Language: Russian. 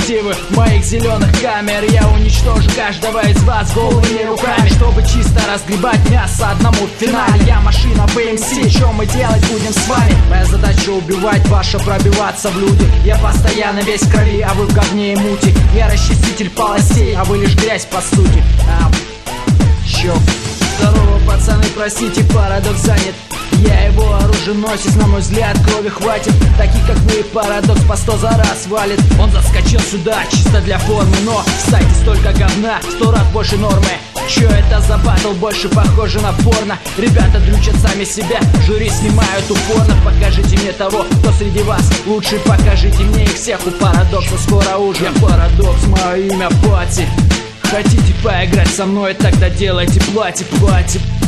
объективы моих зеленых камер. Я уничтожу каждого из вас голыми руками, чтобы чисто разгребать мясо одному в финале. Я машина BMC, что мы делать будем с вами? Моя задача убивать, ваша пробиваться в люди. Я постоянно весь в крови, а вы в говне и мути. Я расчиститель полосей, а вы лишь грязь по сути. Чё? Здорово, пацаны, простите, парадокс занят. Я его оруженосец, на мой взгляд, крови хватит. Таких как вы, парадокс по 100 за раз валит. Он заскочил сюда чисто для формы, но в сайте столько говна, 100 раз больше нормы. Чё это за батл, больше похоже на порно. Ребята дрючат сами себя, жюри снимают упорно. Покажите мне того, кто среди вас лучше. Покажите мне их всех, у парадокса скоро ужин. Я парадокс, мое имя Пати. Хотите поиграть со мной, тогда делайте платье.